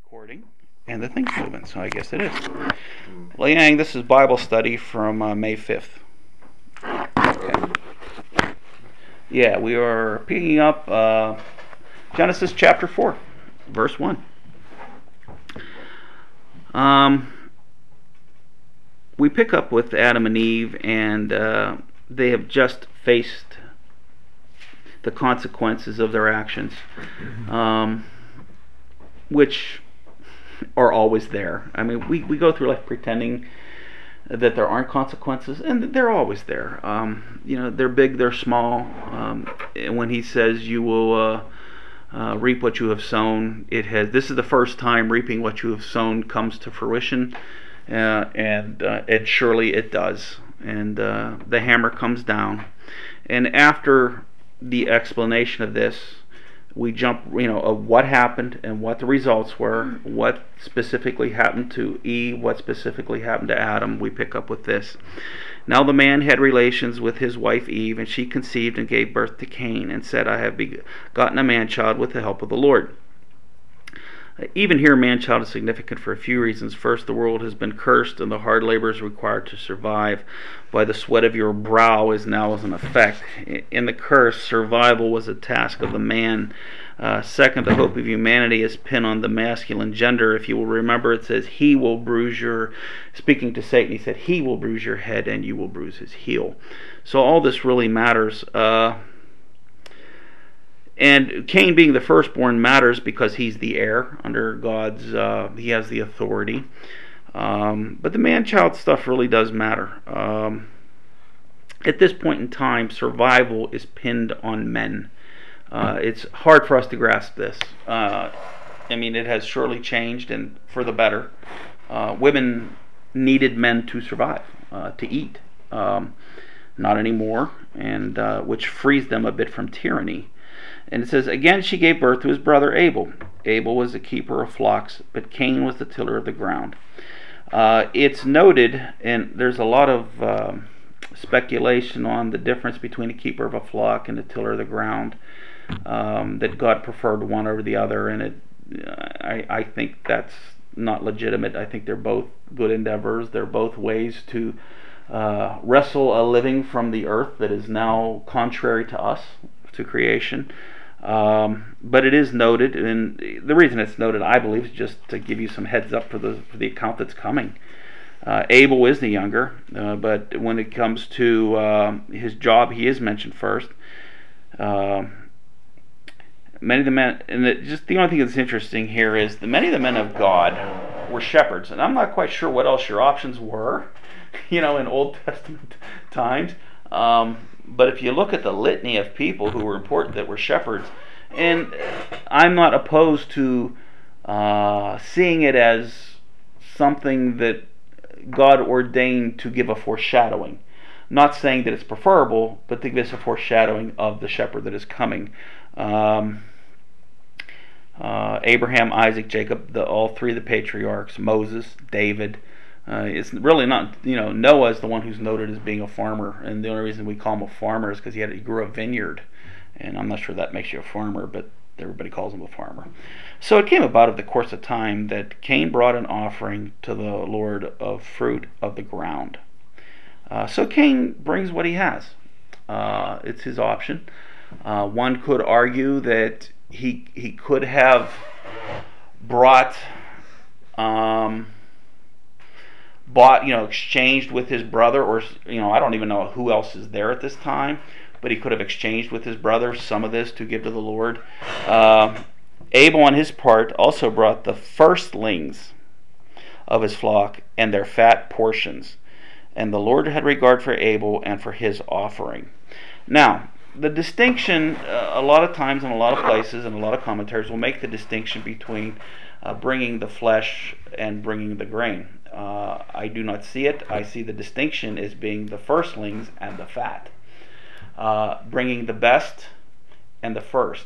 recording and the thing's moving, so I guess it is. Liang, this is Bible study from May 5th. Okay. Yeah, we are picking up Genesis chapter 4, verse 1. We pick up with Adam and Eve, and they have just faced the consequences of their actions, which are always there. I mean, we go through life pretending that there aren't consequences, and they're always there. They're big, they're small. And when he says you will reap what you have sown, this is the first time reaping what you have sown comes to fruition, and surely it does. And the hammer comes down, and after the explanation of this, we jump, of what happened and what the results were, what specifically happened to Eve, what specifically happened to Adam. We pick up with this. Now the man had relations with his wife Eve, and she conceived and gave birth to Cain, and said, I have begotten a man-child with the help of the Lord. Even here, man-child is significant for a few reasons. First, the world has been cursed, and the hard labor is required to survive. By the sweat of your brow is now as an effect. In the curse, survival was a task of the man. Second, the hope of humanity is pinned on the masculine gender. If you will remember, it says, he will bruise your, speaking to Satan, he said, he will bruise your head and you will bruise his heel. So all this really matters. And Cain being the firstborn matters because he's the heir under God's, he has the authority. But the man-child stuff really does matter. At this point in time, survival is pinned on men. It's hard for us to grasp this. It has surely changed, and for the better. Women needed men to survive, to eat. Not anymore, and which frees them a bit from tyranny. And it says, again she gave birth to his brother Abel. Abel was the keeper of flocks, but Cain was the tiller of the ground. It's noted, and there's a lot of speculation on the difference between a keeper of a flock and a tiller of the ground, that God preferred one over the other, and I think that's not legitimate. I think they're both good endeavors. They're both ways to wrestle a living from the earth that is now contrary to us, to creation. But it is noted, and the reason it's noted, I believe, is just to give you some heads up for the account that's coming. Abel is the younger, but when it comes to his job, he is mentioned first. Many of the men, and the only thing that's interesting here is that many of the men of God were shepherds, and I'm not quite sure what else your options were, in Old Testament times. But if you look at the litany of people who were important that were shepherds, and I'm not opposed to seeing it as something that God ordained to give a foreshadowing. Not saying that it's preferable, but to give us a foreshadowing of the shepherd that is coming. Abraham, Isaac, Jacob, all three of the patriarchs, Moses, David. It's really not, Noah is the one who's noted as being a farmer, and the only reason we call him a farmer is because he grew a vineyard, and I'm not sure that makes you a farmer, but everybody calls him a farmer. So it came about of the course of time that Cain brought an offering to the Lord of fruit of the ground. So Cain brings what he has. It's his option. One could argue that he could have brought exchanged with his brother, or I don't even know who else is there at this time, but he could have exchanged with his brother some of this to give to the Lord. Abel on his part also brought the firstlings of his flock and their fat portions, and the Lord had regard for Abel and for his offering. Now, the distinction, a lot of times in a lot of places and a lot of commentaries will make the distinction between bringing the flesh and bringing the grain. I do not see it. I see the distinction as being the firstlings and the fat. Bringing the best and the first.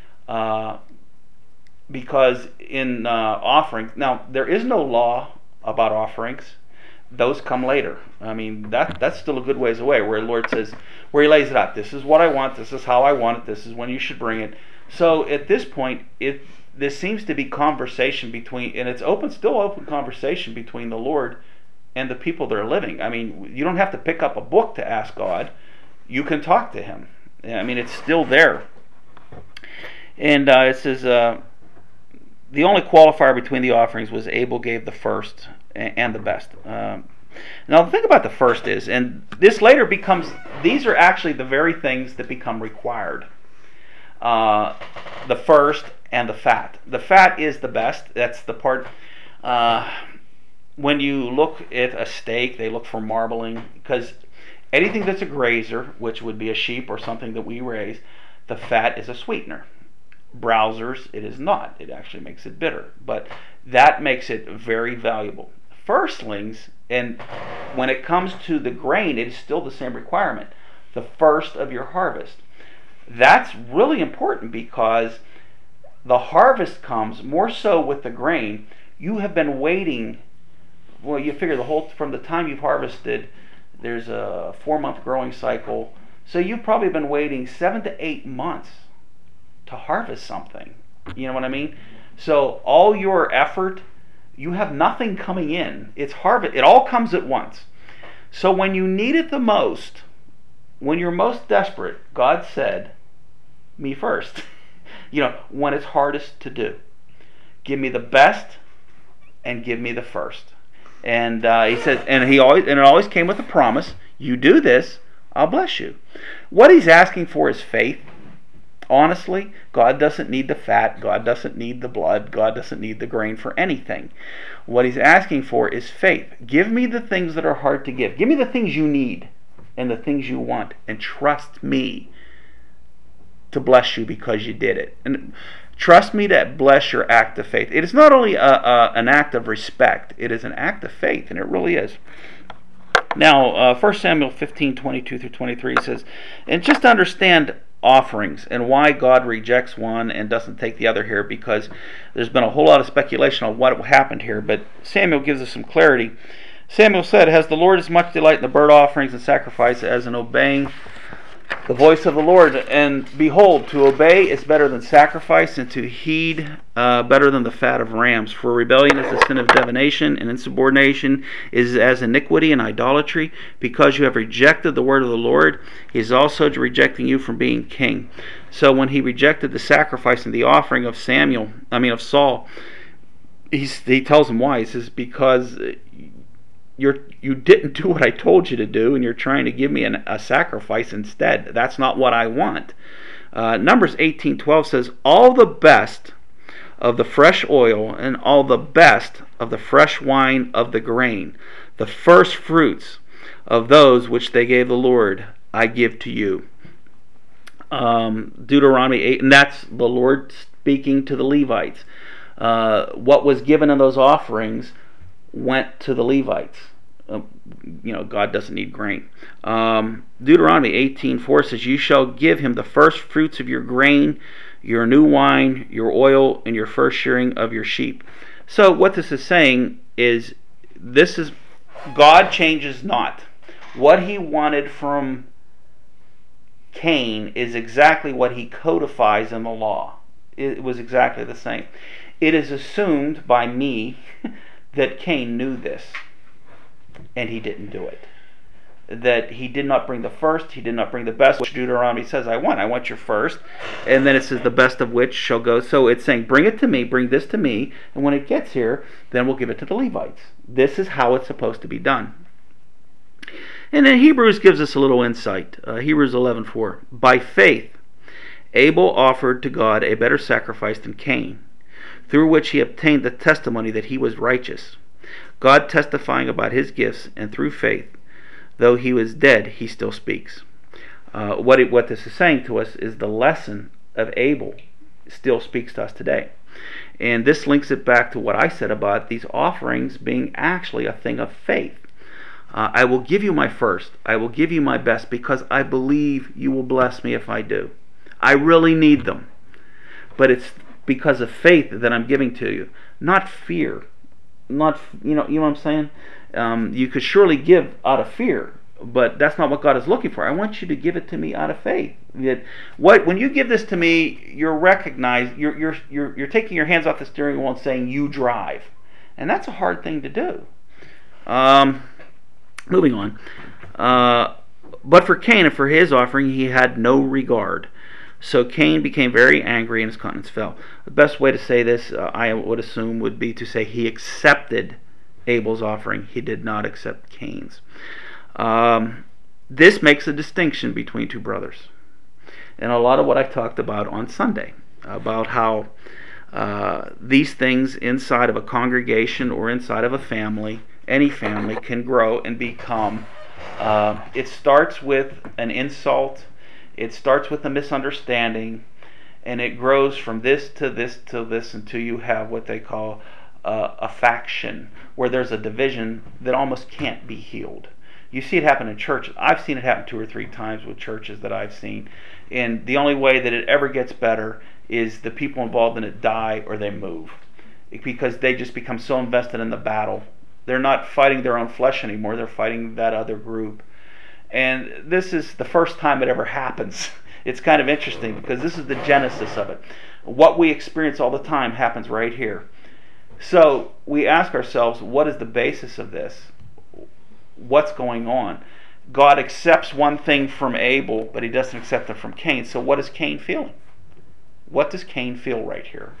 Because in offerings, now there is no law about offerings. Those come later. That's still a good ways away, where the Lord says, where he lays it out. This is what I want. This is how I want it. This is when you should bring it. So at this point, this seems to be conversation between, and it's open, still open conversation between the Lord and the people that are living. I mean, you don't have to pick up a book to ask God. You can talk to Him. I mean, it's still there. And it says, the only qualifier between the offerings was Abel gave the first and the best. Now, the thing about the first is, and this later becomes, these are actually the very things that become required. The first and the fat. The fat is the best. That's the part. When you look at a steak, they look for marbling, because anything that's a grazer, which would be a sheep or something that we raise, the fat is a sweetener. Browsers, it is not. It actually makes it bitter. But that makes it very valuable. Firstlings, and when it comes to the grain, it is still the same requirement. The first of your harvest. That's really important, because the harvest comes more so with the grain. You have been waiting. Well, you figure the whole, from the time you've harvested, there's a 4-month growing cycle. So you've probably been waiting 7 to 8 months to harvest something. You know what I mean? So all your effort, you have nothing coming in. It's harvest. It all comes at once. So when you need it the most, when you're most desperate, God said, me first. You know, when it's hardest to do. Give me the best and give me the first. And he said, and it always came with a promise. You do this, I'll bless you. What he's asking for is faith. Honestly, God doesn't need the fat. God doesn't need the blood. God doesn't need the grain for anything. What he's asking for is faith. Give me the things that are hard to give. Give me the things you need and the things you want, and trust me to bless you because you did it. And trust me to bless your act of faith. It is not only an act of respect, it is an act of faith, and it really is. Now, 1 Samuel 15:22 through 23 says, and just understand offerings and why God rejects one and doesn't take the other here, because there's been a whole lot of speculation on what happened here, but Samuel gives us some clarity. Samuel said, has the Lord as much delight in the burnt offerings and sacrifice as in obeying the voice of the Lord? And behold, to obey is better than sacrifice, and to heed better than the fat of rams. For rebellion is the sin of divination, and insubordination is as iniquity and idolatry. Because you have rejected the word of the Lord, he is also rejecting you from being king. So when he rejected the sacrifice and the offering of Saul, he tells him why. He says, because you didn't do what I told you to do, and you're trying to give me a sacrifice instead. That's not what I want. Numbers 18:12 says, all the best of the fresh oil and all the best of the fresh wine of the grain, the first fruits of those which they gave the Lord, I give to you. Deuteronomy 8, and that's the Lord speaking to the Levites. What was given in those offerings went to the Levites. God doesn't need grain. Deuteronomy 18:4 says, you shall give him the first fruits of your grain, your new wine, your oil, and your first shearing of your sheep. So what this is saying is, God changes not. What he wanted from Cain is exactly what he codifies in the law. It was exactly the same. It is assumed by me that Cain knew this, and he didn't do it. That he did not bring the first, he did not bring the best, which Deuteronomy says, I want your first. And then it says, the best of which shall go. So it's saying, bring it to me, bring this to me, and when it gets here, then we'll give it to the Levites. This is how it's supposed to be done. And then Hebrews gives us a little insight. Hebrews 11:4. By faith, Abel offered to God a better sacrifice than Cain, through which he obtained the testimony that he was righteous, God testifying about his gifts, and through faith, though he was dead, he still speaks. What this is saying to us is the lesson of Abel still speaks to us today. And this links it back to what I said about these offerings being actually a thing of faith. I will give you my first. I will give you my best because I believe you will bless me if I do. I really need them. But it's because of faith that I'm giving to you, not fear. Not, you know what I'm saying? You could surely give out of fear, But that's not what God is looking for. I want you to give it to me out of faith. When you give this to me, you're taking your hands off the steering wheel and saying you drive, and that's a hard thing to do. Moving on. But for Cain and for his offering, he had no regard. So Cain became very angry and his countenance fell. The best way to say this, I would assume, would be to say he accepted Abel's offering. He did not accept Cain's. This makes a distinction between two brothers. And a lot of what I talked about on Sunday, about how these things inside of a congregation or inside of a family, any family, can grow and become, it starts with an insult, it starts with a misunderstanding, and it grows from this to this to this until you have what they call a faction, where there's a division that almost can't be healed. You see it happen in churches. I've seen it happen 2 or 3 times with churches that I've seen. And the only way that it ever gets better is the people involved in it die or they move. Because they just become so invested in the battle. They're not fighting their own flesh anymore. They're fighting that other group. And this is the first time it ever happens. It's kind of interesting because this is the genesis of it. What we experience all the time happens right here. So we ask ourselves, what is the basis of this? What's going on? God accepts one thing from Abel, but he doesn't accept it from Cain. So what is Cain feeling? What does Cain feel right here?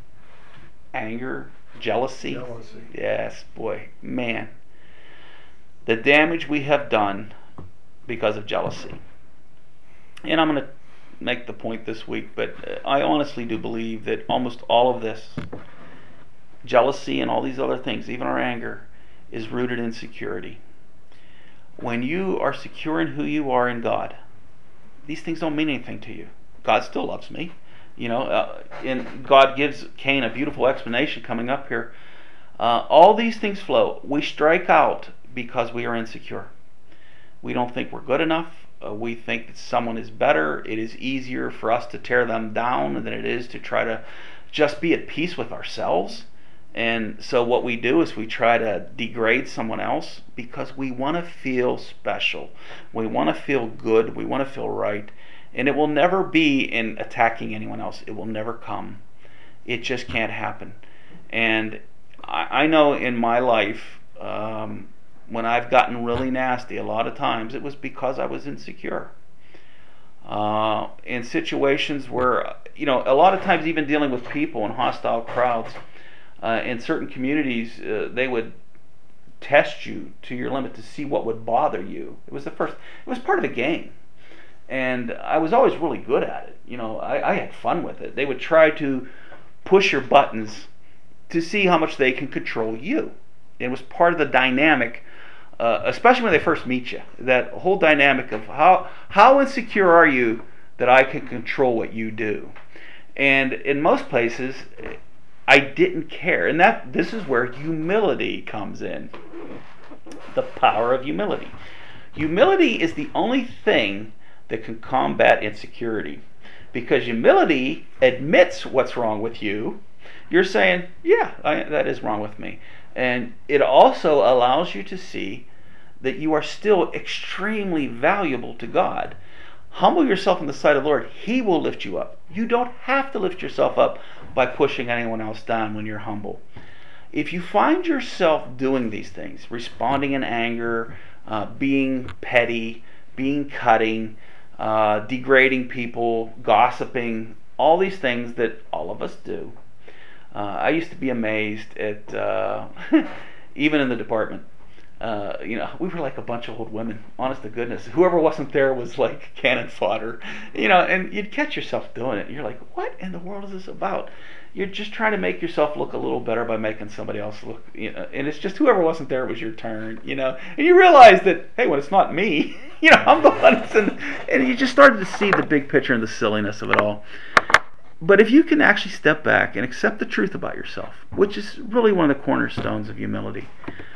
Anger? Jealousy? Yes, boy, man. The damage we have done because of jealousy. And I'm going to make the point this week, but I honestly do believe that almost all of this, jealousy and all these other things, even our anger, is rooted in security. When you are secure in who you are in God, these things don't mean anything to you. God still loves me. And God gives Cain a beautiful explanation coming up here. All these things flow. We strike out because we are insecure. We don't think we're good enough. We think that someone is better. It is easier for us to tear them down than it is to try to just be at peace with ourselves. And so what we do is we try to degrade someone else because we want to feel special. We want to feel good. We want to feel right. And it will never be in attacking anyone else. It will never come. It just can't happen. And I know in my life, when I've gotten really nasty, a lot of times it was because I was insecure. In situations where, a lot of times even dealing with people in hostile crowds, in certain communities, they would test you to your limit to see what would bother you. It was part of the game. And I was always really good at it. I had fun with it. They would try to push your buttons to see how much they can control you. It was part of the dynamic, especially when they first meet you. That whole dynamic of how insecure are you that I can control what you do. And in most places, I didn't care. And this is where humility comes in. The power of humility. Humility is the only thing that can combat insecurity. Because humility admits what's wrong with you. You're saying, yeah, that is wrong with me. And it also allows you to see that you are still extremely valuable to God. Humble yourself in the sight of the Lord. He will lift you up. You don't have to lift yourself up by pushing anyone else down when you're humble. If you find yourself doing these things, responding in anger, being petty, being cutting, degrading people, gossiping, all these things that all of us do. I used to be amazed at, even in the department, we were like a bunch of old women, honest to goodness. Whoever wasn't there was like cannon fodder, and you'd catch yourself doing it. You're like, what in the world is this about? You're just trying to make yourself look a little better by making somebody else look, and it's just whoever wasn't there was your turn, and you realize that, hey, when it's not me, I'm the one that's in, and you just started to see the big picture and the silliness of it all. But if you can actually step back and accept the truth about yourself, which is really one of the cornerstones of humility,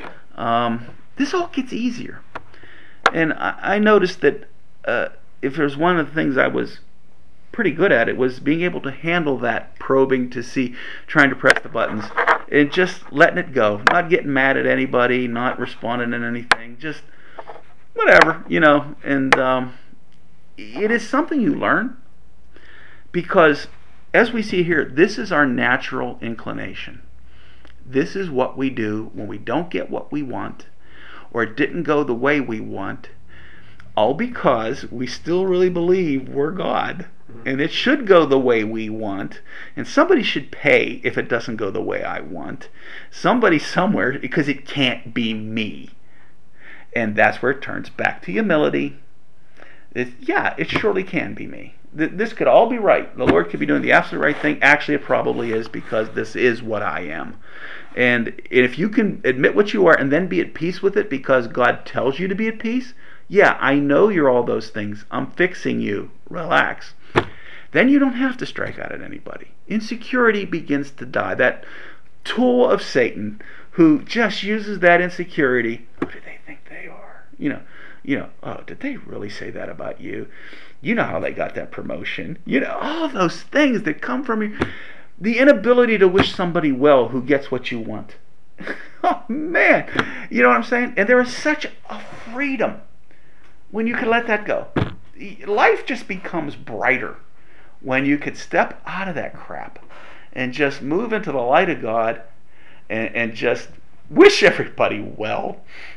this all gets easier. And I noticed that if there's one of the things I was pretty good at, it was being able to handle that probing to see, trying to press the buttons, and just letting it go. Not getting mad at anybody, not responding to anything. Just, whatever, and it is something you learn, because as we see here, this is our natural inclination. This is what we do when we don't get what we want, or it didn't go the way we want, all because we still really believe we're God, and it should go the way we want, and somebody should pay if it doesn't go the way I want. Somebody somewhere, because it can't be me. And that's where it turns back to humility. It surely can be me. This could all be right. The Lord could be doing the absolute right thing. Actually, it probably is, because this is what I am. And if you can admit what you are and then be at peace with it because God tells you to be at peace, yeah, I know you're all those things. I'm fixing you. Relax. Then you don't have to strike out at anybody. Insecurity begins to die. That tool of Satan who just uses that insecurity. Who do they think they are? Oh, did they really say that about you? You know how they got that promotion. All of those things that come from you. The inability to wish somebody well who gets what you want. Oh, man. You know what I'm saying? And there is such a freedom when you can let that go. Life just becomes brighter when you could step out of that crap and just move into the light of God and just wish everybody well.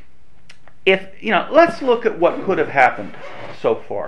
Let's look at what could have happened so far.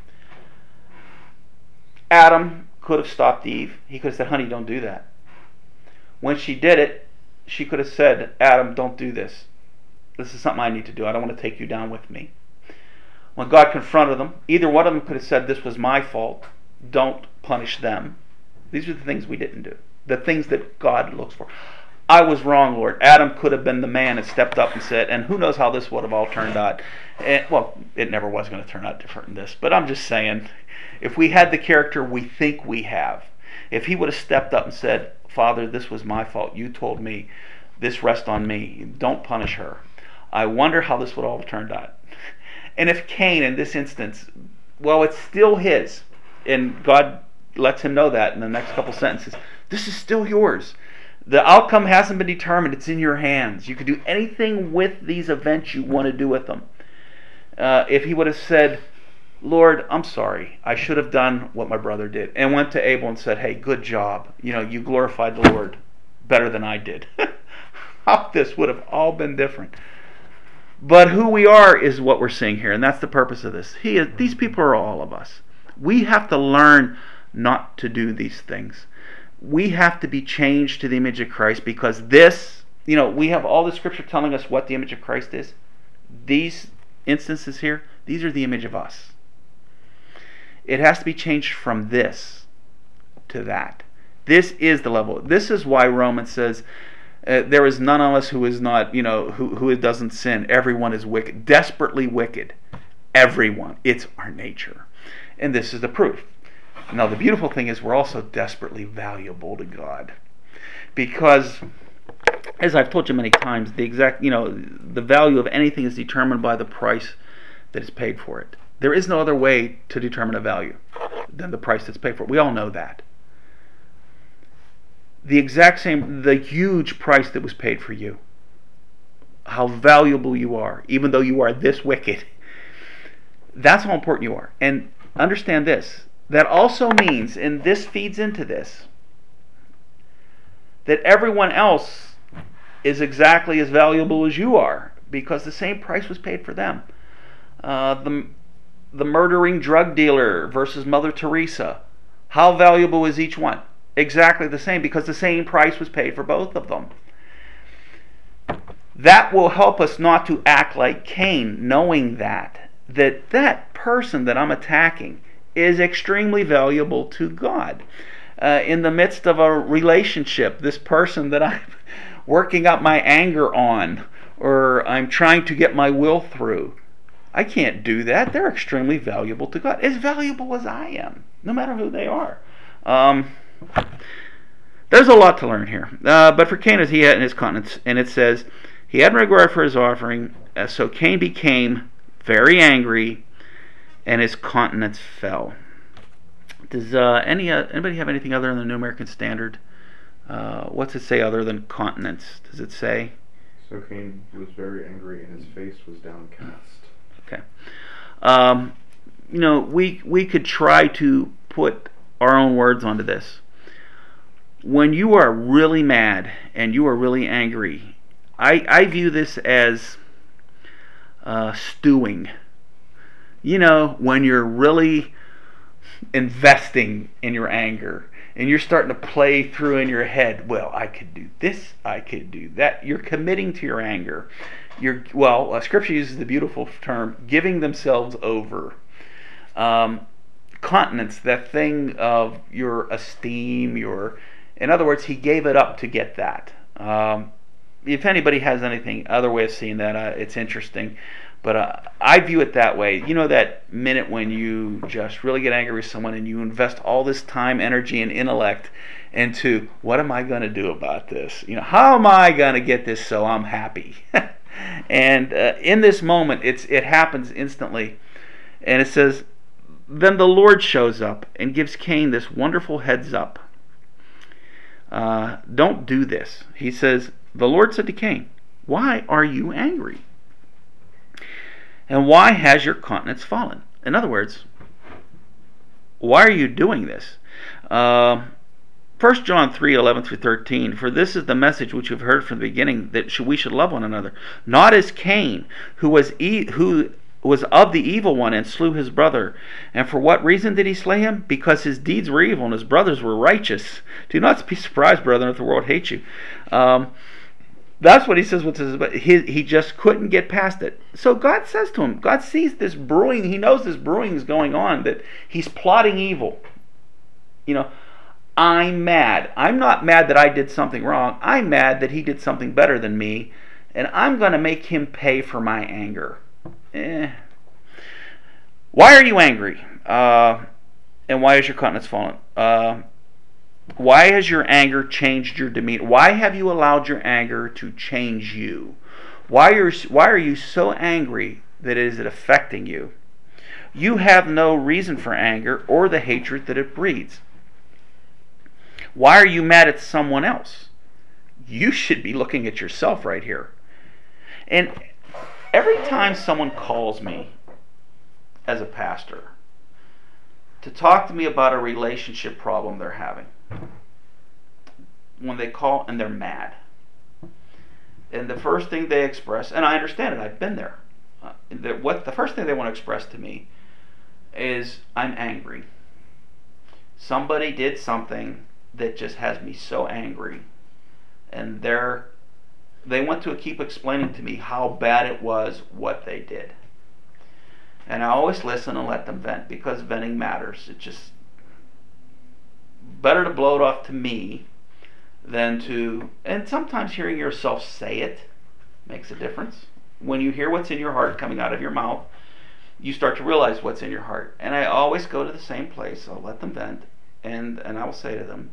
Adam could have stopped Eve. He could have said, honey, don't do that. When she did it, she could have said, Adam, don't do this. This is something I need to do. I don't want to take you down with me. When God confronted them, either one of them could have said, this was my fault. Don't punish them. These are the things we didn't do. The things that God looks for. I was wrong, Lord. Adam could have been the man and stepped up and said, and who knows how this would have all turned out. It never was going to turn out different than this. But I'm just saying, if we had the character we think we have, if he would have stepped up and said, Father, this was my fault. You told me. This rests on me. Don't punish her. I wonder how this would all have turned out. And if Cain, in this instance, it's still his. And God lets him know that in the next couple sentences. This is still yours. The outcome hasn't been determined. It's in your hands. You can do anything with these events you want to do with them. If he would have said, Lord, I'm sorry. I should have done what my brother did. And went to Abel and said, hey, good job. You glorified the Lord better than I did. How this would have all been different. But who we are is what we're seeing here. And that's the purpose of this. These people are all of us. We have to learn not to do these things. We have to be changed to the image of Christ, because this, we have all the scripture telling us what the image of Christ is. These instances here, these are the image of us. It has to be changed from this to that. This is the level. This is why Romans says, there is none of us who is not, who doesn't sin. Everyone is wicked, desperately wicked. Everyone. It's our nature. And this is the proof. Now, the beautiful thing is we're also desperately valuable to God. Because, as I've told you many times, the value of anything is determined by the price that is paid for it. There is no other way to determine a value than the price that's paid for it. We all know that. The huge price that was paid for you. How valuable you are, even though you are this wicked. That's how important you are. And understand this. That also means, and this feeds into this, that everyone else is exactly as valuable as you are, because the same price was paid for them. The murdering drug dealer versus Mother Teresa. How valuable is each one? Exactly the same, because the same price was paid for both of them. That will help us not to act like Cain, knowing that person that I'm attacking is extremely valuable to God. In the midst of a relationship, this person that I'm working up my anger on, or I'm trying to get my will through, I can't do that. They're extremely valuable to God, as valuable as I am, no matter who they are. There's a lot to learn here. But for Cain, he had in his countenance, and it says, he had regard for his offering, so Cain became very angry, and his countenance fell. Does anybody have anything other than the New American Standard? What's it say other than countenance? Does it say? So Cain was very angry, and his face was downcast. Okay. Um, we could try to put our own words onto this. When you are really mad and you are really angry, I view this as stewing. When you're really investing in your anger and you're starting to play through in your head, well, I could do this, I could do that. You're committing to your anger. Scripture uses the beautiful term giving themselves over. Continence, that thing of your esteem, in other words, he gave it up to get that. If anybody has anything other way of seeing that, it's interesting. But I view it that way. That minute when you just really get angry with someone and you invest all this time, energy, and intellect into what am I going to do about this? How am I going to get this so I'm happy? And in this moment, it happens instantly. And it says, then the Lord shows up and gives Cain this wonderful heads up. Don't do this. He says, the Lord said to Cain, why are you angry? And why has your countenance fallen? In other words, why are you doing this? 1 John 3:11-13, for this is the message which you've heard from the beginning, that we should love one another, not as Cain, who was of the evil one and slew his brother. And for what reason did he slay him? Because his deeds were evil and his brothers were righteous. Do not be surprised, brethren, if the world hates you. That's what he says. He just couldn't get past it. So God says to him, God sees this brewing. He knows this brewing is going on, that he's plotting evil. I'm mad. I'm not mad that I did something wrong. I'm mad that he did something better than me, and I'm going to make him pay for my anger. Why are you angry? And why is your countenance fallen? Why has your anger changed your demeanor? Why have you allowed your anger to change you? Why are you so angry that it is affecting you? You have no reason for anger or the hatred that it breeds. Why are you mad at someone else? You should be looking at yourself right here. And every time someone calls me as a pastor to talk to me about a relationship problem they're having, when they call and they're mad, and the first thing they express, and I understand it, I've been there, the first thing they want to express to me is, I'm angry. Somebody did something that just has me so angry, and they want to keep explaining to me how bad it was what they did. And I always listen and let them vent, because venting matters. It's just better to blow it off to me than to, and sometimes hearing yourself say it makes a difference. When you hear what's in your heart coming out of your mouth, you start to realize what's in your heart. And I always go to the same place. I'll let them vent, and I will say to them,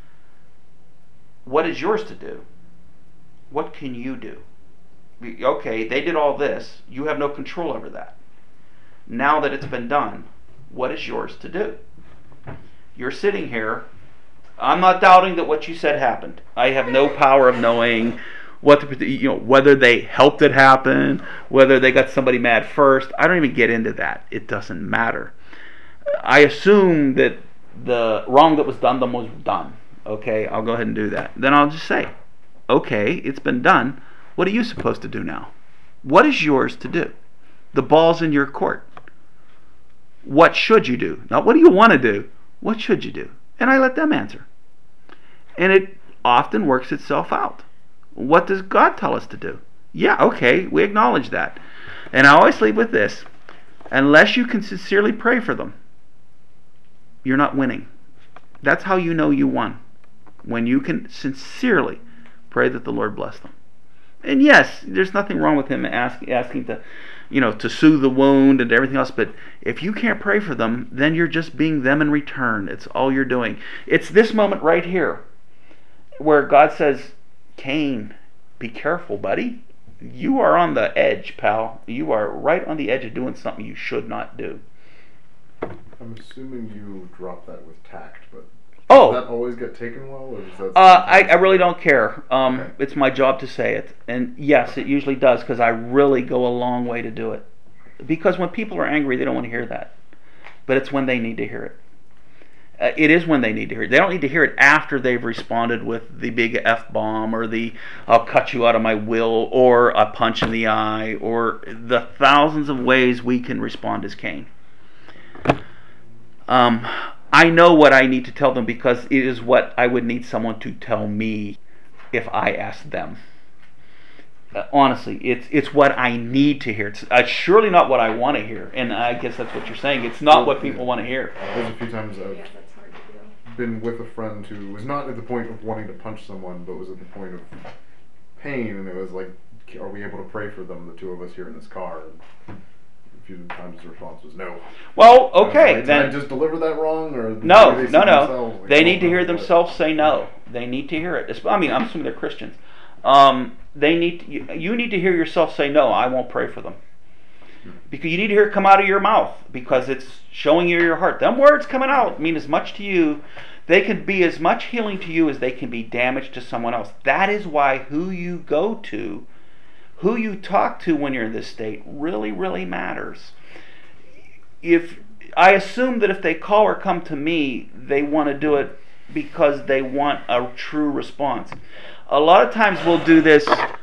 what is yours to do? What can you do? Okay, they did all this. You have no control over that. Now that it's been done, what is yours to do? You're sitting here. I'm not doubting that what you said happened. I have no power of knowing whether they helped it happen, whether they got somebody mad first. I don't even get into that. It doesn't matter. I assume that the wrong that was done was done. Okay, I'll go ahead and do that. Then I'll just say, okay, it's been done. What are you supposed to do now? What is yours to do? The ball's in your court. What should you do? Not what do you want to do? What should you do? And I let them answer. And it often works itself out. What does God tell us to do? Yeah, okay, we acknowledge that. And I always leave with this. Unless you can sincerely pray for them, you're not winning. That's how you know you won. When you can sincerely pray that the Lord bless them. And yes, there's nothing wrong with him asking to soothe the wound and everything else, but if you can't pray for them, then you're just being them in return. It's all you're doing. It's this moment right here where God says, Cain, be careful, buddy. You are on the edge, pal. You are right on the edge of doing something you should not do. I'm assuming you drop that with tact, but does that always get taken well? Or does that I really don't care. Okay. It's my job to say it. And yes, it usually does, because I really go a long way to do it. Because when people are angry, they don't want to hear that. But it's when they need to hear it. It is when they need to hear it. They don't need to hear it after they've responded with the big F-bomb or the I'll cut you out of my will or a punch in the eye or the thousands of ways we can respond as Cain. I know what I need to tell them because it is what I would need someone to tell me if I asked them. Honestly, it's what I need to hear. It's surely not what I want to hear, and I guess that's what you're saying. It's not what people want to hear. There's a few times I've been with a friend who was not at the point of wanting to punch someone, but was at the point of pain, and it was like, are we able to pray for them, the two of us here in this car? And a few times the response was no. Well, okay, like, then did I just deliver that wrong, or no. Like, they need to hear themselves say no. They need to hear it. I mean, I'm assuming they're Christians. You need to hear yourself say no. I won't pray for them. Because you need to hear it come out of your mouth, because it's showing you your heart. Them words coming out mean as much to you. They can be as much healing to you as they can be damage to someone else. That is why who you go to, who you talk to when you're in this state really, really matters. If I assume that if they call or come to me, they want to do it because they want a true response. A lot of times we'll do this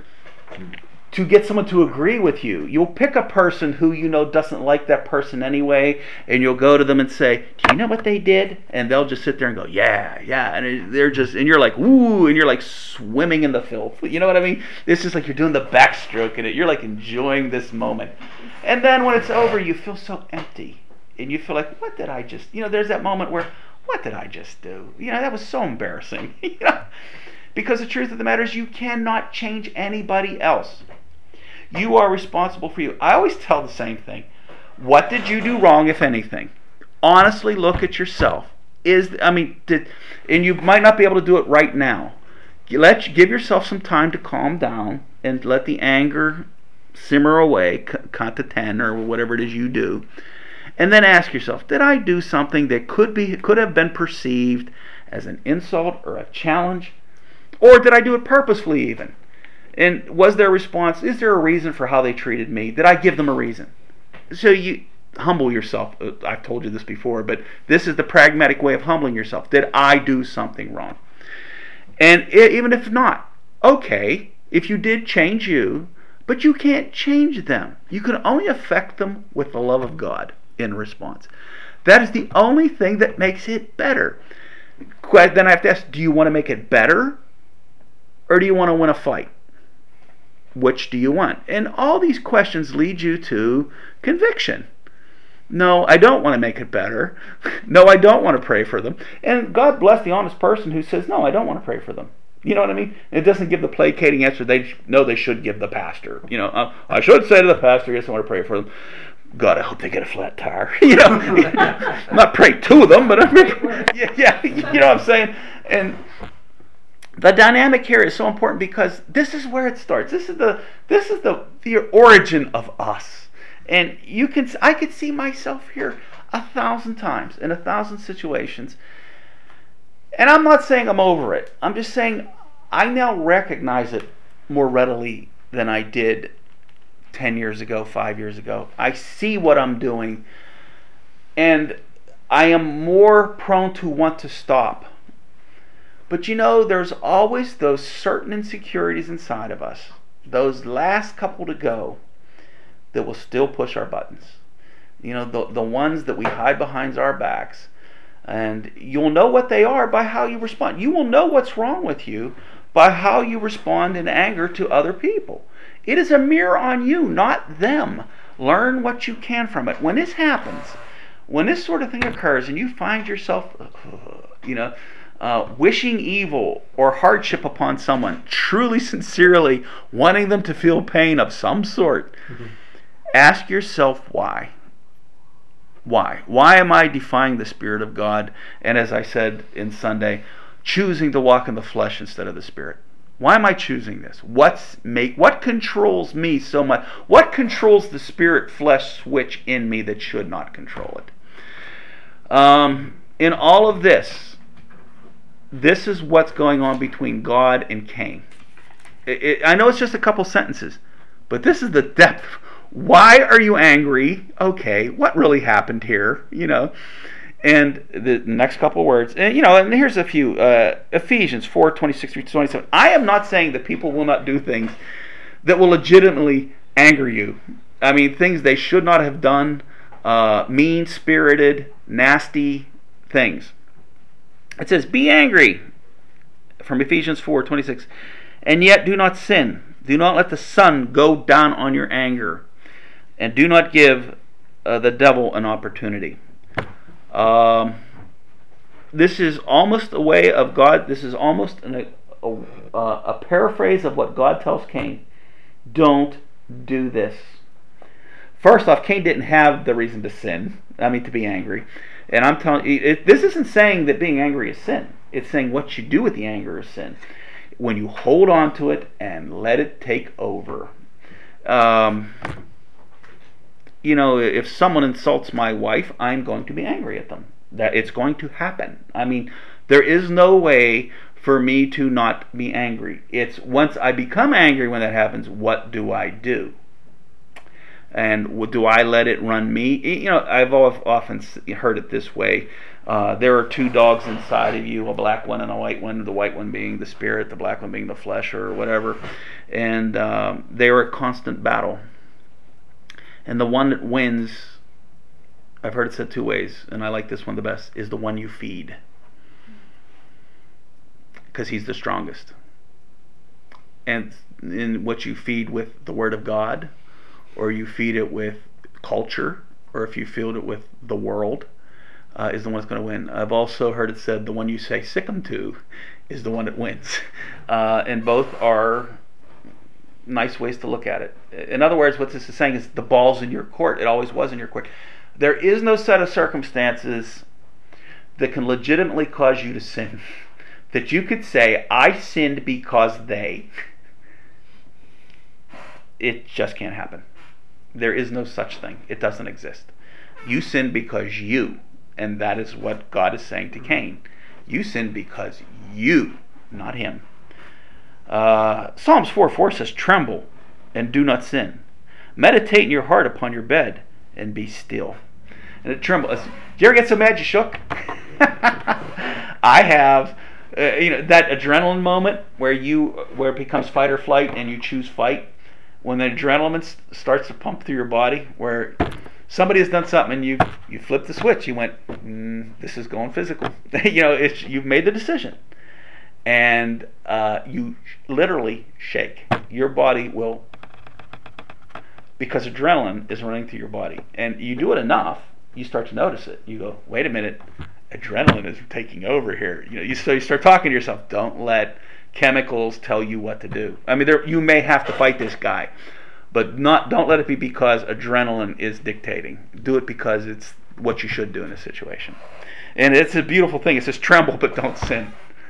to get someone to agree with you. You'll pick a person who you know doesn't like that person anyway, and you'll go to them and say, do you know what they did? And they'll just sit there and go, yeah, and and you're like, ooh, and you're like swimming in the filth. You know what I mean? It's just like you're doing the backstroke in it. You're like enjoying this moment. And then when it's over, you feel so empty. And you feel like, what did I just, there's that moment where, what did I just do? That was so embarrassing. Because the truth of the matter is you cannot change anybody else. You are responsible for you. I always tell the same thing. What did you do wrong, if anything? Honestly look at yourself. And you might not be able to do it right now. Give yourself some time to calm down and let the anger simmer away, count to 10 or whatever it is you do. And then ask yourself, did I do something that could have been perceived as an insult or a challenge? Or did I do it purposefully even? And was there a response? Is there a reason for how they treated me? Did I give them a reason? So you humble yourself. I've told you this before, but this is the pragmatic way of humbling yourself. Did I do something wrong? And even if not, okay, if you did, change you, but you can't change them. You can only affect them with the love of God in response. That is the only thing that makes it better. Then I have to ask, do you want to make it better? Or do you want to win a fight? Which do you want? And all these questions lead you to conviction. No, I don't want to make it better. No, I don't want to pray for them. And God bless the honest person who says, no, I don't want to pray for them. You know what I mean? It doesn't give the placating answer they should give the pastor. I should say to the pastor, yes, I want to pray for them. God, I hope they get a flat tire. Not pray to them, but yeah, you know what I'm saying? And the dynamic here is so important because this is where it starts. This is the origin of us. And I could see myself here 1,000 times in 1,000 situations. And I'm not saying I'm over it. I'm just saying I now recognize it more readily than I did 10 years ago, 5 years ago. I see what I'm doing, and I am more prone to want to stop. But there's always those certain insecurities inside of us, those last couple to go, that will still push our buttons. The ones that we hide behind our backs. And you'll know what they are by how you respond. You will know what's wrong with you by how you respond in anger to other people. It is a mirror on you, not them. Learn what you can from it. When this happens, when this sort of thing occurs and you find yourself, wishing evil or hardship upon someone, truly, sincerely wanting them to feel pain of some sort, ask yourself why. Why? Why am I defying the Spirit of God? And as I said in Sunday, choosing to walk in the flesh instead of the Spirit. Why am I choosing this? What controls me so much? What controls the spirit-flesh switch in me that should not control it? In all of this is what's going on between God and Cain. I know it's just a couple sentences, but this is the depth Why are you angry? Okay, what really happened here? And the next couple of words, and here's a few. Ephesians 4:26-27. I am not saying that people will not do things that will legitimately anger you. I mean, things they should not have done, mean-spirited, nasty things. It says, be angry, from Ephesians 4:26, and yet do not sin. Do not let the sun go down on your anger, and do not give the devil an opportunity. This is almost a way of God. This is almost a paraphrase of what God tells Cain. Don't do this. First off, Cain didn't have the reason to sin. To be angry. And I'm telling you, this isn't saying that being angry is sin. It's saying what you do with the anger is sin. When you hold on to it and let it take over. If someone insults my wife, I'm going to be angry at them. That it's going to happen. There is no way for me to not be angry. It's once I become angry when that happens, what do I do? And do I let it run me? I've often heard it this way. There are two dogs inside of you, a black one and a white one, the white one being the spirit, the black one being the flesh or whatever. And they are at constant battle. And the one that wins, I've heard it said two ways, and I like this one the best, is the one you feed. Because he's the strongest. And in what you feed with the Word of God, or you feed it with culture, or if you feed it with the world, is the one that's going to win. I've also heard it said the one you say sick 'em to is the one that wins. And both are nice ways to look at it. In other words, what this is saying is the ball's in your court. It always was in your court. There is no set of circumstances that can legitimately cause you to sin. That you could say, I sinned because they. It just can't happen. There is no such thing. It doesn't exist. You sinned because you, and that is what God is saying to Cain. You sinned because you, not him. Psalms 4:4 says, tremble and do not sin. Meditate in your heart upon your bed and be still. And it trembles. Do you ever get so mad you shook? I have. That adrenaline moment where it becomes fight or flight and you choose fight. When the adrenaline starts to pump through your body, where somebody has done something and you flip the switch, you went, this is going physical. You've made the decision. And you literally shake. Your body will, because adrenaline is running through your body. And you do it enough, you start to notice it. You go, wait a minute, adrenaline is taking over here. So you start talking to yourself, don't let chemicals tell you what to do. You may have to fight this guy, but don't let it be because adrenaline is dictating. Do it because it's what you should do in a situation. And it's a beautiful thing. It says tremble but don't sin.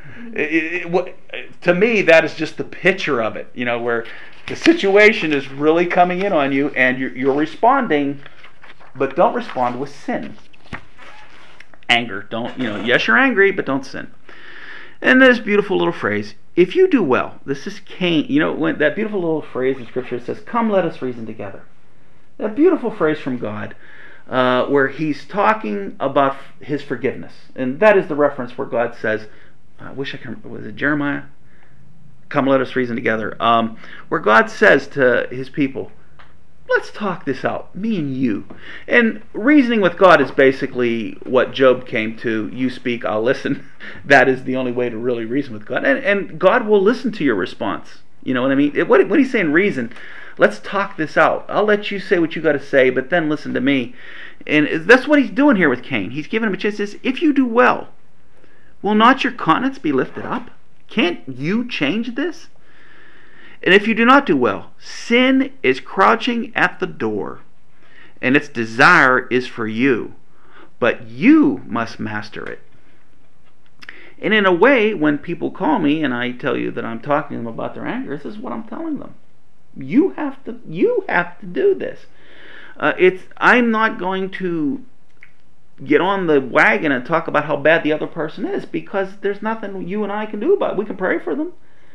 To me, that is just the picture of it, where the situation is really coming in on you and you're responding, but don't respond with sin. Anger, don't, yes, you're angry, but don't sin. And this beautiful little phrase, if you do well, this is Cain, when that beautiful little phrase in Scripture says, come let us reason together. That beautiful phrase from God, where he's talking about his forgiveness. And that is the reference where God says, was it Jeremiah? Come let us reason together. Where God says to his people, let's talk this out, me and you. And reasoning with God is basically what Job came to. You speak, I'll listen. That is the only way to really reason with God. And God will listen to your response. You know what I mean? What he's saying, reason. Let's talk this out. I'll let you say what you got to say, but then listen to me. And that's what he's doing here with Cain. He's giving him a chance. He says, if you do well, will not your countenance be lifted up? Can't you change this? And if you do not do well, sin is crouching at the door, and its desire is for you, but you must master it. And in a way, when people call me and I tell you that I'm talking to them about their anger, this is what I'm telling them. You have to do this. I'm not going to get on the wagon and talk about how bad the other person is, because there's nothing you and I can do about it. We can pray for them.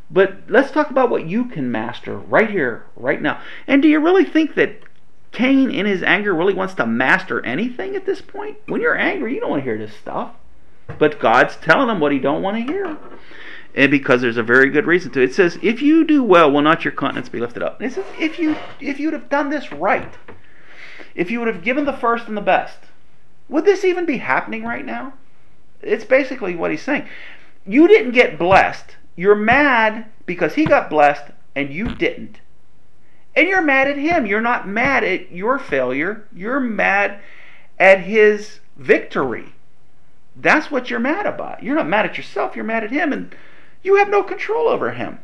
But let's talk about what you can master right here, right now. And do you really think that Cain, in his anger, really wants to master anything at this point? When you're angry, you don't want to hear this stuff. But God's telling him what he don't want to hear. And because there's a very good reason to it. It says, if you do well, will not your countenance be lifted up? And it says, if you'd have done this right, if you would have given the first and the best, would this even be happening right now? It's basically what he's saying. You didn't get blessed. You're mad because he got blessed and you didn't. And you're mad at him. You're not mad at your failure. You're mad at his victory. That's what you're mad about. You're not mad at yourself. You're mad at him, and you have no control over him.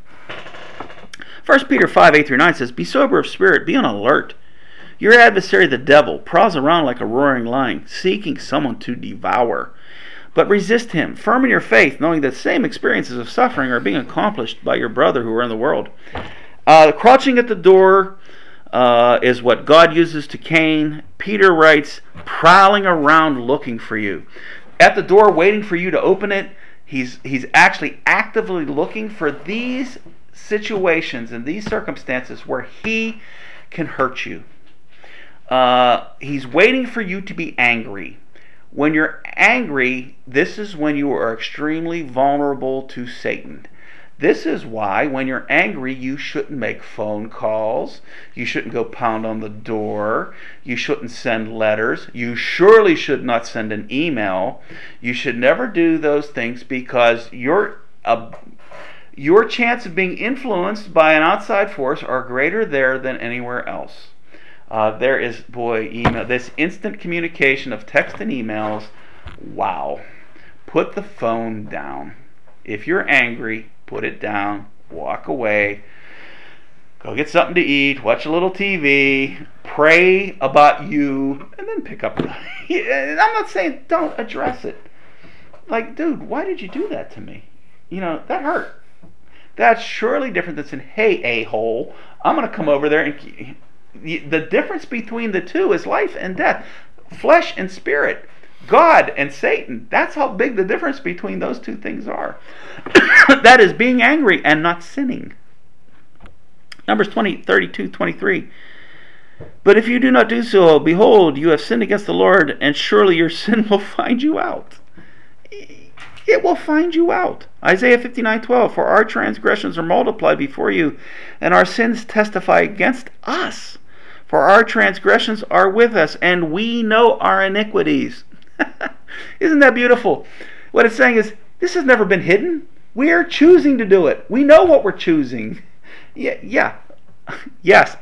1 Peter 5:8-9 says, be sober of spirit, be on alert. Your adversary, the devil, prowls around like a roaring lion, seeking someone to devour. But resist him, firm in your faith, knowing that the same experiences of suffering are being accomplished by your brother who are in the world. Crouching at the door is what God uses to Cain. Peter writes, prowling around looking for you. At the door, waiting for you to open it. He's actually actively looking for these situations and these circumstances where he can hurt you. He's waiting for you to be angry. When you're angry, this is when you are extremely vulnerable to Satan. This is why when you're angry, you shouldn't make phone calls. You shouldn't go pound on the door. You shouldn't send letters. You surely should not send an email. You should never do those things because your chance of being influenced by an outside force are greater there than anywhere else. There is, email, this instant communication of text and emails. Wow. Put the phone down. If you're angry, put it down, walk away, go get something to eat, watch a little TV, pray about you, and then pick up. I'm not saying don't address it. Like, dude, why did you do that to me? That hurt. That's surely different than saying, hey, a-hole, I'm going to come over there and... The difference between the two is life and death, flesh and spirit, God and Satan. That's how big the difference between those two things are. That is being angry and not sinning. Numbers 32:23. But if you do not do so, behold, you have sinned against the Lord, and surely your sin will find you out. It will find you out. Isaiah 59:12. For our transgressions are multiplied before you, and our sins testify against us. For our transgressions are with us, and we know our iniquities. Isn't that beautiful? What it's saying is, this has never been hidden. We are choosing to do it. We know what we're choosing. Yeah. Yes,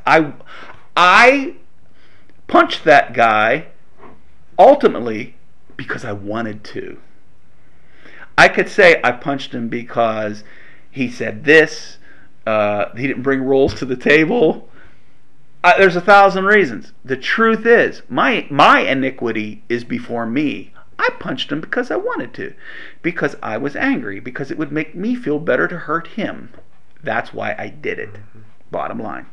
I punched that guy ultimately because I wanted to. I could say I punched him because he said this, he didn't bring rolls to the table. There's 1,000 reasons. The truth is, my iniquity is before me. I punched him because I wanted to, because I was angry, because it would make me feel better to hurt him. That's why I did it. Bottom line.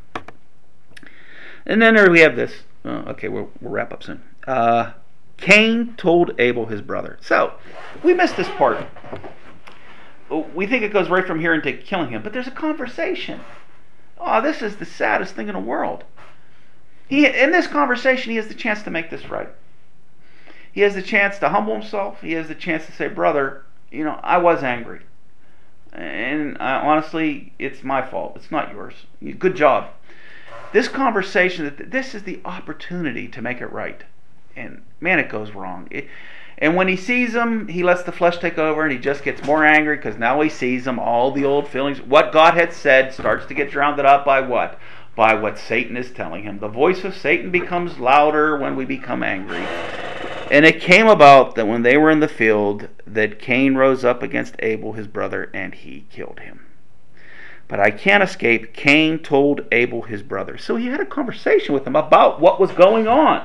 And then there we have this. Okay, we'll wrap up soon. Cain told Abel his brother. So, we missed this part. We think it goes right from here into killing him, but there's a conversation. Oh, this is the saddest thing in the world. In this conversation, he has the chance to make this right. He has the chance to humble himself. He has the chance to say, brother, I was angry. And honestly, it's my fault. It's not yours. Good job. This conversation, this is the opportunity to make it right. And man, it goes wrong. And when he sees him, he lets the flesh take over, and he just gets more angry because now he sees him. All the old feelings, what God had said, starts to get drowned out by what? By what Satan is telling him. The voice of Satan becomes louder when we become angry. And it came about that when they were in the field, that Cain rose up against Abel his brother, and he killed him. But I can't escape. Cain told Abel his brother. So he had a conversation with him about what was going on.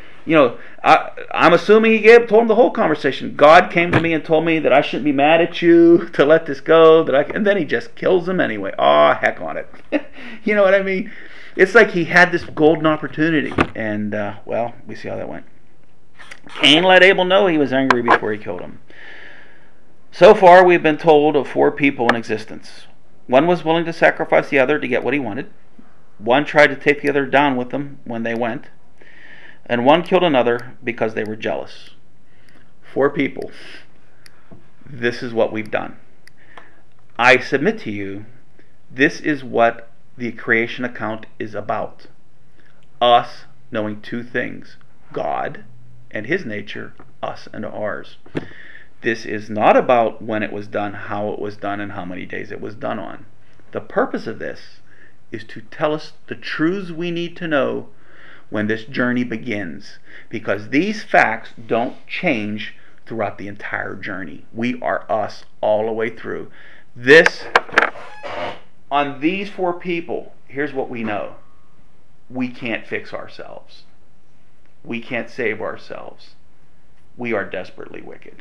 I'm assuming he told him the whole conversation. God came to me and told me that I shouldn't be mad at you, to let this go, and then he just kills him anyway. Oh, heck on it. You know what I mean? It's like he had this golden opportunity, and we see how that went. Cain let Abel know he was angry before he killed him. So far, we've been told of 4 people in existence. One was willing to sacrifice the other to get what he wanted. One tried to take the other down with them when they went. And one killed another because they were jealous. 4 people. This is what we've done. I submit to you, this is what the creation account is about. Us knowing 2 things: God and his nature, us and ours. This is not about when it was done, how it was done, and how many days it was done on. The purpose of this is to tell us the truths we need to know when this journey begins, because these facts don't change throughout the entire journey. We are us all the way through. On these 4 people, here's what we know. We can't fix ourselves. We can't save ourselves. We are desperately wicked.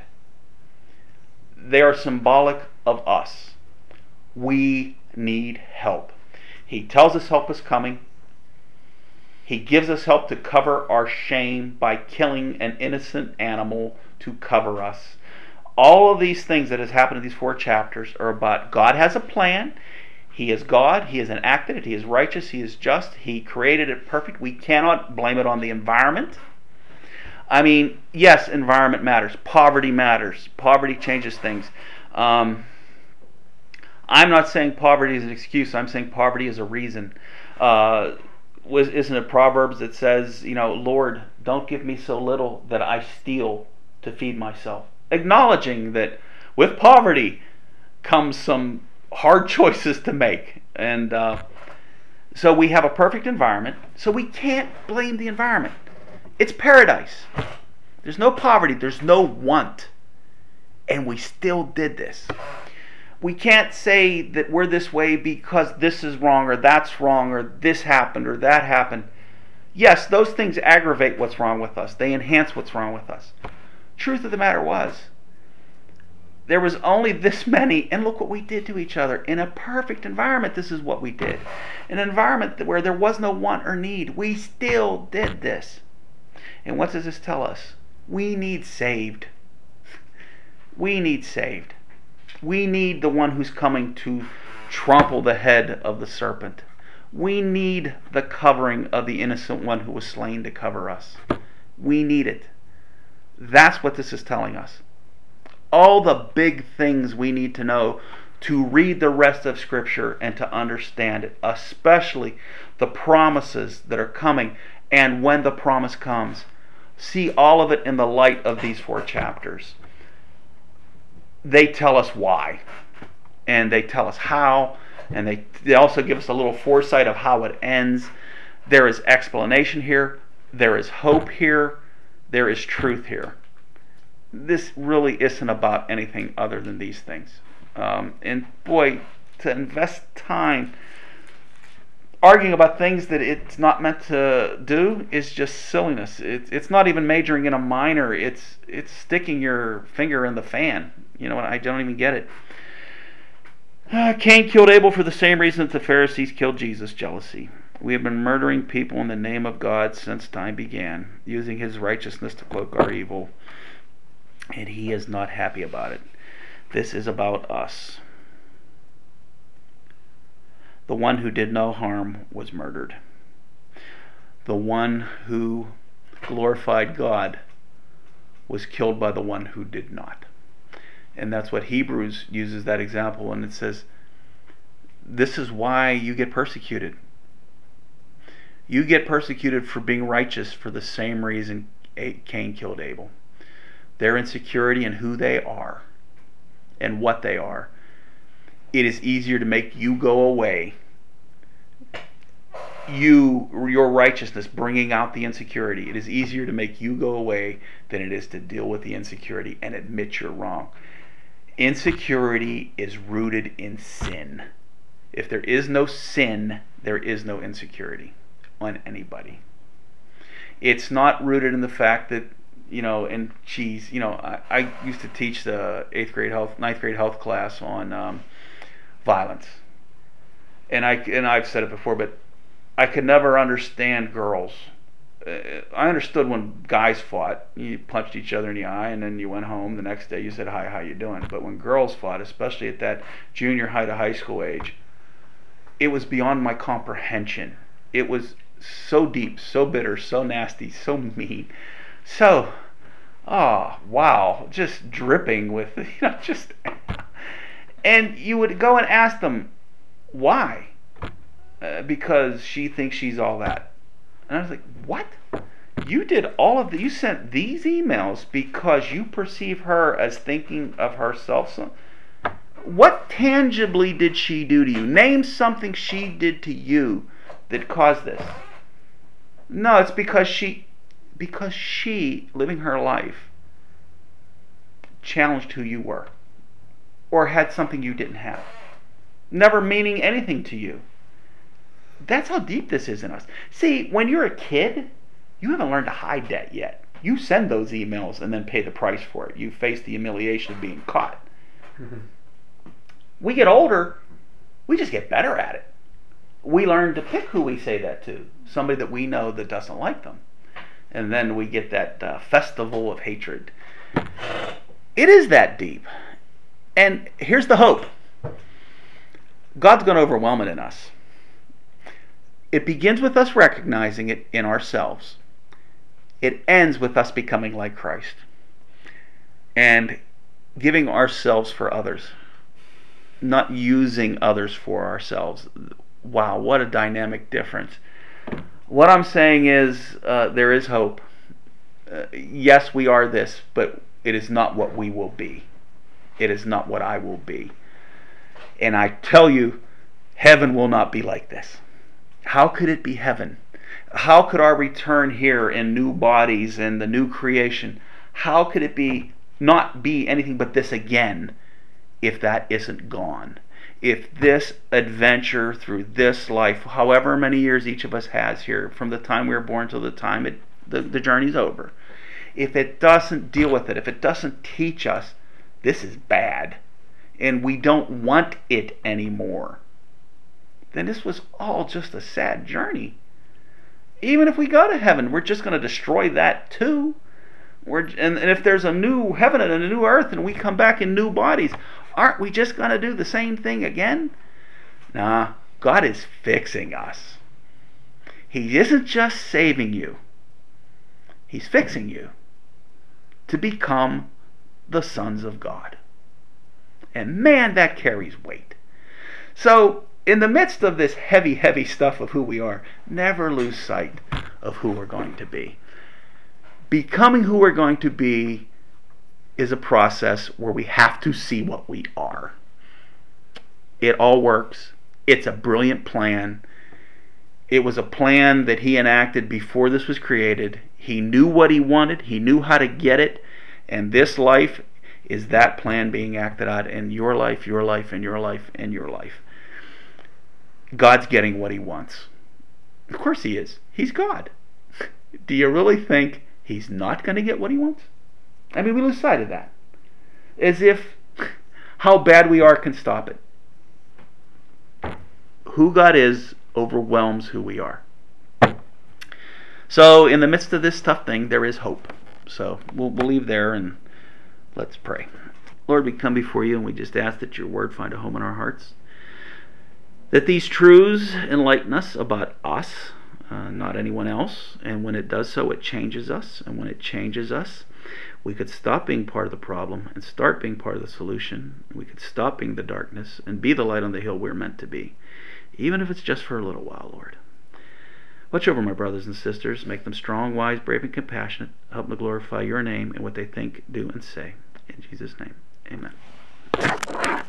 They are symbolic of us. We need help. He tells us help is coming. He gives us help to cover our shame by killing an innocent animal to cover us. All of these things that has happened in these 4 chapters are about God has a plan. He is God. He has enacted it. He is righteous. He is just. He created it perfect. We cannot blame it on the environment. I mean, yes, environment matters. Poverty matters. Poverty changes things. I'm not saying poverty is an excuse. I'm saying poverty is a reason. Isn't it Proverbs that says, Lord, don't give me so little that I steal to feed myself? Acknowledging that with poverty comes some hard choices to make. And so we have a perfect environment, so we can't blame the environment. It's paradise. There's no poverty. There's no want. And we still did this. We can't say that we're this way because this is wrong or that's wrong or this happened or that happened. Yes, those things aggravate what's wrong with us. They enhance what's wrong with us. Truth of the matter was, there was only this many, and look what we did to each other. In a perfect environment, this is what we did. In an environment where there was no want or need, we still did this. And what does this tell us? We need saved. We need saved. We need the one who's coming to trample the head of the serpent. We need the covering of the innocent one who was slain to cover us. We need it. That's what this is telling us. All the big things we need to know to read the rest of Scripture and to understand it, especially the promises that are coming and when the promise comes. See all of it in the light of these 4 chapters. They tell us why, and they tell us how, and they also give us a little foresight of how it ends. There is explanation here. There is hope here. There is truth here. This really isn't about anything other than these things. And boy, to invest time arguing about things that it's not meant to do is just silliness. It's not even majoring in a minor. It's sticking your finger in the fan. I don't even get it. Cain killed Abel for the same reason that the Pharisees killed Jesus: jealousy. We have been murdering people in the name of God since time began, using his righteousness to cloak our evil. And he is not happy about it. This is about us. The one who did no harm was murdered. The one who glorified God was killed by the one who did not. And that's what Hebrews uses that example, and it says, this is why you get persecuted. You get persecuted for being righteous for the same reason Cain killed Abel. Their insecurity in who they are and what they are. It is easier to make you go away. Your righteousness bringing out the insecurity. It is easier to make you go away than it is to deal with the insecurity and admit you're wrong. Insecurity is rooted in sin. If there is no sin, there is no insecurity on anybody. It's not rooted in the fact that, and geez, I used to teach the ninth grade health class on violence. And I've said it before, but I could never understand girls I understood when guys fought, you punched each other in the eye, and then you went home the next day. You said, "Hi, how you doing?" But when girls fought, especially at that junior high to high school age, it was beyond my comprehension. It was so deep, so bitter, so nasty, so mean, so wow, just dripping with just. And you would go and ask them why, because she thinks she's all that. And I was like, what? You did all of you sent these emails because you perceive her as thinking of herself. So, what tangibly did she do to you? Name something she did to you that caused this. No, it's because she, living her life, challenged who you were, or had something you didn't have, never meaning anything to you. That's how deep this is in us. See, when you're a kid, you haven't learned to hide that yet. You send those emails and then pay the price for it. You face the humiliation of being caught. Mm-hmm. We get older, we just get better at it. We learn to pick who we say that to. Somebody that we know that doesn't like them. And then we get that festival of hatred. It is that deep. And here's the hope. God's going to overwhelm it in us. It begins with us recognizing it in ourselves. It ends with us becoming like Christ and giving ourselves for others, not using others for ourselves. Wow, what a dynamic difference. What I'm saying is there is hope. Yes, we are this, but it is not what we will be. It is not what I will be. And I tell you, heaven will not be like this. How could it be heaven? How could our return here in new bodies and the new creation, how could it be not be anything but this again if that isn't gone? If this adventure through this life, however many years each of us has here, from the time we were born till the time the journey's over, if it doesn't deal with it, if it doesn't teach us this is bad and we don't want it anymore, then this was all just a sad journey. Even if we go to heaven, we're just going to destroy that too. And if there's a new heaven and a new earth and we come back in new bodies, aren't we just going to do the same thing again? Nah, God is fixing us. He isn't just saving you. He's fixing you to become the sons of God. And man, that carries weight. So, in the midst of this heavy, heavy stuff of who we are, never lose sight of who we're going to be. Becoming who we're going to be is a process where we have to see what we are. It all works. It's a brilliant plan. It was a plan that he enacted before this was created. He knew what he wanted. He knew how to get it. And this life is that plan being acted out in your life, your life, and your life, and your life. God's getting what he wants. Of course he is. He's God. Do you really think he's not going to get what he wants? I mean, we lose sight of that. As if how bad we are can stop it. Who God is overwhelms who we are. So in the midst of this tough thing, there is hope. So we'll leave there and let's pray. Lord, we come before you and we just ask that your word find a home in our hearts. That these truths enlighten us about us, not anyone else. And when it does so, it changes us. And when it changes us, we could stop being part of the problem and start being part of the solution. We could stop being the darkness and be the light on the hill we're meant to be, even if it's just for a little while, Lord. Watch over my brothers and sisters. Make them strong, wise, brave, and compassionate. Help them to glorify your name in what they think, do, and say. In Jesus' name, amen.